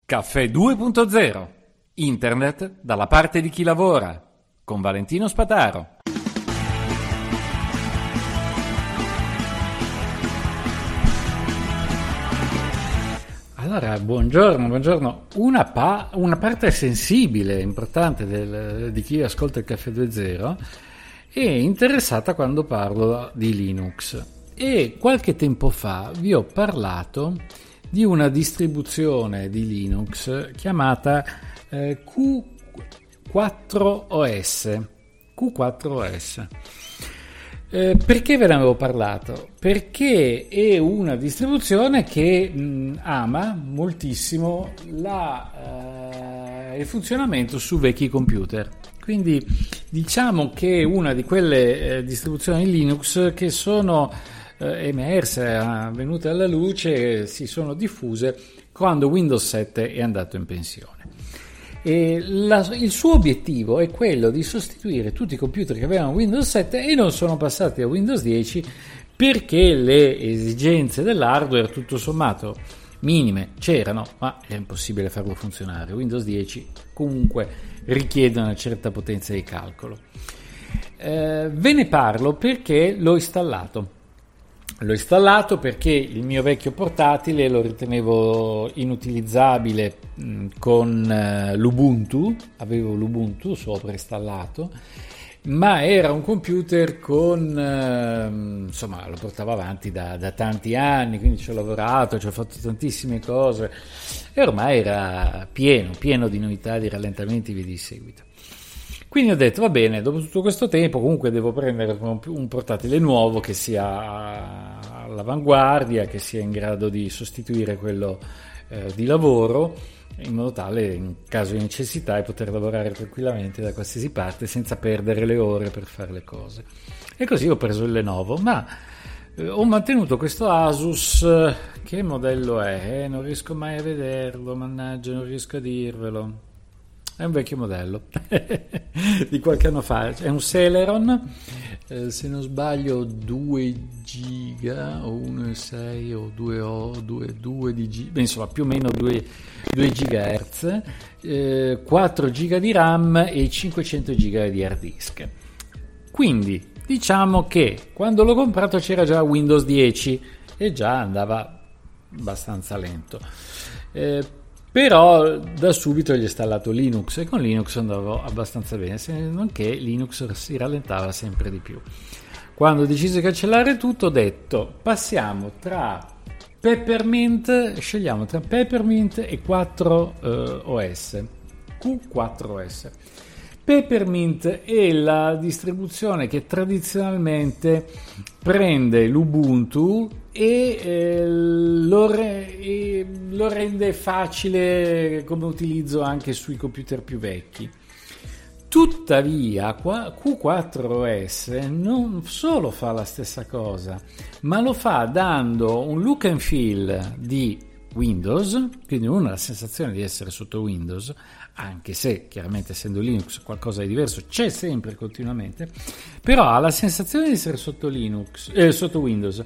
Caffè 2.0. Internet dalla parte di chi lavora. Con Valentino Spataro. Allora, buongiorno. Una parte sensibile, importante di chi ascolta il Caffè 2.0 è interessata quando parlo di Linux. E qualche tempo fa vi ho parlato di una distribuzione di Linux chiamata Q4OS. Q4OS. Perché ve ne avevo parlato? Perché è una distribuzione che ama moltissimo il funzionamento su vecchi computer. Quindi diciamo che è una di quelle distribuzioni Linux che sono emerse, venute alla luce, si sono diffuse quando Windows 7 è andato in pensione. E il suo obiettivo è quello di sostituire tutti i computer che avevano Windows 7 e non sono passati a Windows 10 perché le esigenze dell'hardware tutto sommato minime c'erano, ma è impossibile farlo funzionare. Windows 10 comunque richiede una certa potenza di calcolo. Ve ne parlo perché l'ho installato. L'ho installato perché il mio vecchio portatile lo ritenevo inutilizzabile con l'Ubuntu, avevo l'Ubuntu sopra installato, ma era un computer insomma, lo portavo avanti da tanti anni, quindi ci ho lavorato, ci ho fatto tantissime cose e ormai era pieno di novità, di rallentamenti e via di seguito. Quindi ho detto, va bene, dopo tutto questo tempo comunque devo prendere un portatile nuovo che sia all'avanguardia, che sia in grado di sostituire quello di lavoro, in modo tale, in caso di necessità, di poter lavorare tranquillamente da qualsiasi parte senza perdere le ore per fare le cose. E così ho preso il Lenovo, ma ho mantenuto questo Asus. Che modello è? Non riesco mai a vederlo, mannaggia, non riesco a dirvelo. È un vecchio modello di qualche anno fa, è un Celeron, se non sbaglio 2 giga o 1,6 o 2 di giga, insomma più o meno 2 GHz, 4 giga di RAM e 500 giga di hard disk. Quindi diciamo che quando l'ho comprato c'era già Windows 10 e già andava abbastanza lento. Però da subito gli ho installato Linux e con Linux andavo abbastanza bene, se non che Linux si rallentava sempre di più. Quando ho deciso di cancellare tutto ho detto scegliamo tra Peppermint e 4OS, Q4OS. Peppermint è la distribuzione che tradizionalmente prende l'Ubuntu e lo rende facile come utilizzo anche sui computer più vecchi. Tuttavia Q4OS non solo fa la stessa cosa, ma lo fa dando un look and feel di Windows, quindi uno ha la sensazione di essere sotto Windows, anche se chiaramente essendo Linux qualcosa di diverso c'è sempre continuamente, però ha la sensazione di essere sotto Windows.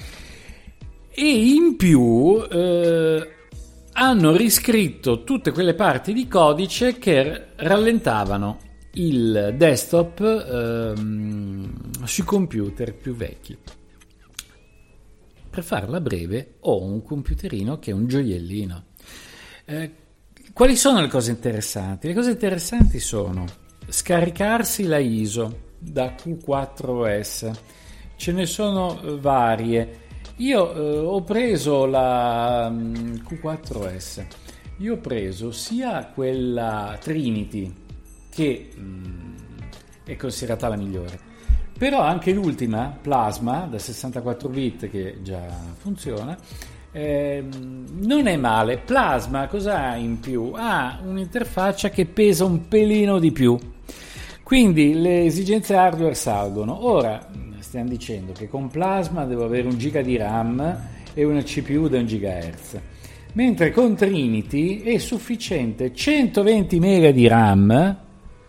E in più hanno riscritto tutte quelle parti di codice che rallentavano il desktop sui computer più vecchi. Per farla breve, ho un computerino che è un gioiellino. Quali sono le cose interessanti? Le cose interessanti sono scaricarsi la ISO da Q4OS. Ce ne sono varie. Io ho preso la Q4OS. Io ho preso sia quella Trinity, che è considerata la migliore, però anche l'ultima Plasma da 64 bit che già funziona, non è male. Plasma cosa ha in più? Ha un'interfaccia che pesa un pelino di più, quindi le esigenze hardware salgono. Ora stiamo dicendo che con Plasma devo avere 1 giga di RAM e una CPU da 1 GHz, mentre con Trinity è sufficiente 120 mega di RAM,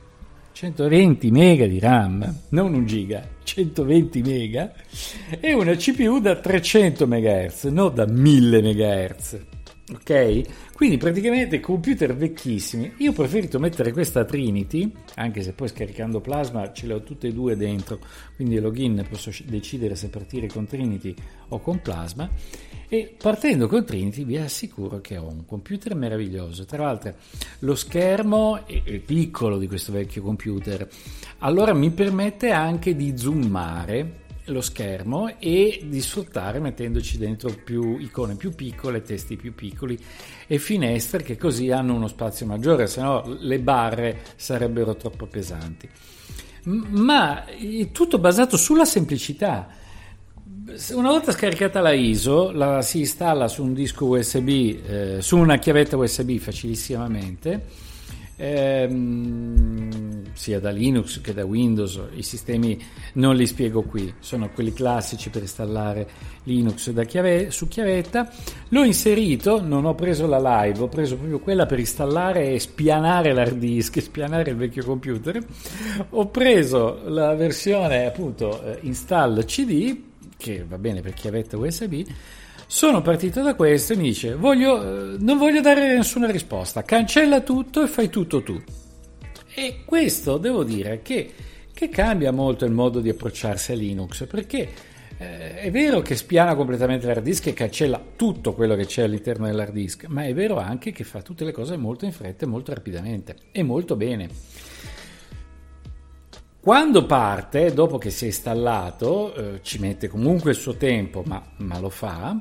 non 1 giga, 120 mega, e una CPU da 300 MHz, non da 1000 MHz. Ok? Quindi praticamente computer vecchissimi. Io ho preferito mettere questa Trinity, anche se poi scaricando Plasma ce le ho tutte e due dentro, quindi login posso decidere se partire con Trinity o con Plasma, e partendo con Trinity vi assicuro che ho un computer meraviglioso. Tra l'altro lo schermo è piccolo di questo vecchio computer, allora mi permette anche di zoomare lo schermo e di sfruttare mettendoci dentro più icone più piccole, testi più piccoli e finestre che così hanno uno spazio maggiore, se no le barre sarebbero troppo pesanti. Ma è tutto basato sulla semplicità. Una volta scaricata la ISO, la si installa su un disco USB, su una chiavetta USB facilissimamente, sia da Linux che da Windows. I sistemi non li spiego qui, sono quelli classici per installare Linux su chiavetta. L'ho inserito, non ho preso la live, ho preso proprio quella per installare e spianare l'hard disk, spianare il vecchio computer. Ho preso la versione appunto install CD, che va bene per chiavetta USB. Sono partito da questo e mi dice non voglio dare nessuna risposta, cancella tutto e fai tutto tu. E questo devo dire che cambia molto il modo di approcciarsi a Linux, perché è vero che spiana completamente l'hard disk e cancella tutto quello che c'è all'interno dell'hard disk, ma è vero anche che fa tutte le cose molto in fretta e molto rapidamente e molto bene. Quando parte, dopo che si è installato, ci mette comunque il suo tempo, ma lo fa.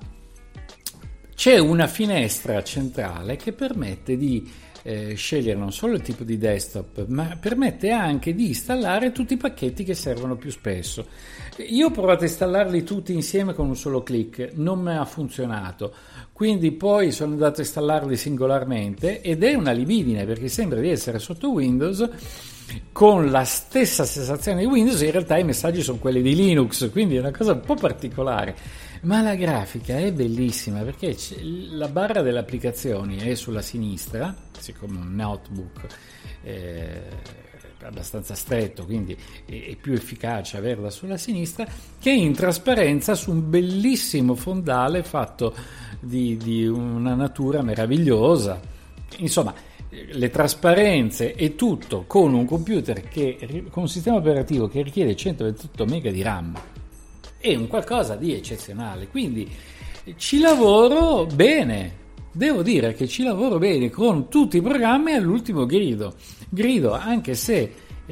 C'è una finestra centrale che permette di scegliere non solo il tipo di desktop, ma permette anche di installare tutti i pacchetti che servono più spesso. Io ho provato a installarli tutti insieme con un solo clic, non mi ha funzionato, quindi poi sono andato a installarli singolarmente ed è una libidine, perché sembra di essere sotto Windows con la stessa sensazione di Windows, in realtà i messaggi sono quelli di Linux, quindi è una cosa un po' particolare. Ma la grafica è bellissima, perché la barra delle applicazioni è sulla sinistra, siccome un notebook è abbastanza stretto, quindi è più efficace averla sulla sinistra, che è in trasparenza su un bellissimo fondale fatto di una natura meravigliosa. Insomma, le trasparenze e tutto con un computer con un sistema operativo che richiede 128 MB di RAM. È un qualcosa di eccezionale, quindi ci lavoro bene, devo dire che ci lavoro bene con tutti i programmi all'ultimo grido anche se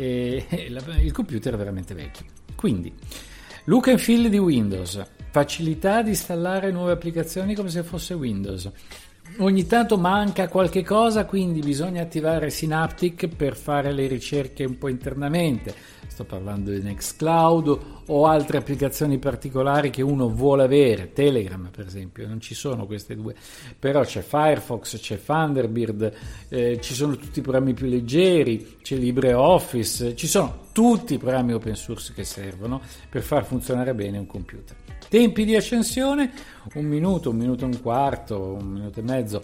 il computer è veramente vecchio. Quindi look and feel di Windows, facilità di installare nuove applicazioni come se fosse Windows. Ogni tanto manca qualche cosa, quindi bisogna attivare Synaptic per fare le ricerche un po' internamente. Sto parlando di Nextcloud o altre applicazioni particolari che uno vuole avere. Telegram, per esempio, non ci sono queste due, però c'è Firefox, c'è Thunderbird, ci sono tutti i programmi più leggeri, c'è LibreOffice, ci sono tutti i programmi open source che servono per far funzionare bene un computer. Tempi di accensione: 1 minuto, 1 minuto e un quarto, 1 minuto e mezzo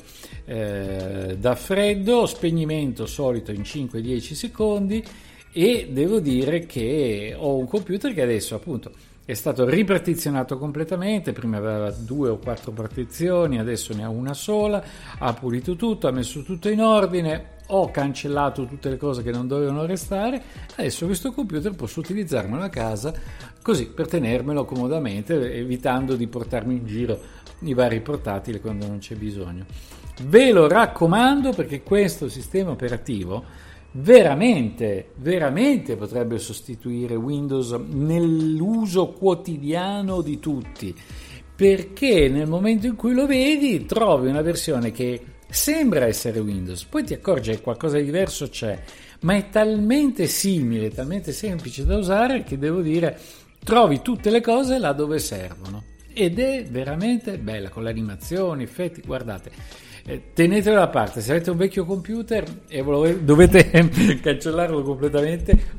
da freddo, spegnimento solito in 5-10 secondi, e devo dire che ho un computer che adesso appunto è stato ripartizionato completamente, prima aveva 2 o 4 partizioni, adesso ne ha una sola, ha pulito tutto, ha messo tutto in ordine, ho cancellato tutte le cose che non dovevano restare, adesso questo computer posso utilizzarmelo a casa così per tenermelo comodamente, evitando di portarmi in giro i vari portatili quando non c'è bisogno. Ve lo raccomando, perché questo sistema operativo veramente potrebbe sostituire Windows nell'uso quotidiano di tutti, perché nel momento in cui lo vedi trovi una versione che sembra essere Windows, poi ti accorgi che qualcosa di diverso c'è, ma è talmente simile, talmente semplice da usare, che devo dire trovi tutte le cose là dove servono ed è veramente bella, con le animazioni, effetti. Guardate, tenetelo da parte, se avete un vecchio computer e dovete cancellarlo completamente,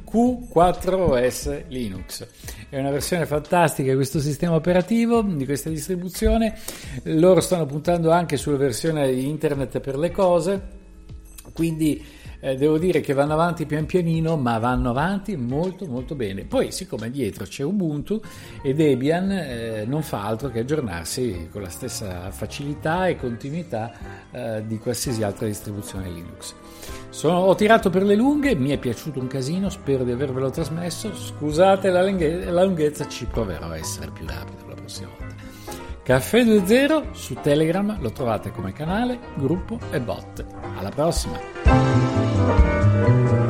Q4OS Linux è una versione fantastica di questo sistema operativo, di questa distribuzione. Loro stanno puntando anche sulla versione di internet per le cose, quindi devo dire che vanno avanti pian pianino, ma vanno avanti molto molto bene. Poi, siccome dietro c'è Ubuntu e Debian, non fa altro che aggiornarsi con la stessa facilità e continuità di qualsiasi altra distribuzione Linux. Ho tirato per le lunghe, mi è piaciuto un casino, spero di avervelo trasmesso. Scusate la lunghezza, ci proverò a essere più rapido la prossima volta. Caffè 2.0 su Telegram lo trovate come canale, gruppo e bot. Alla prossima!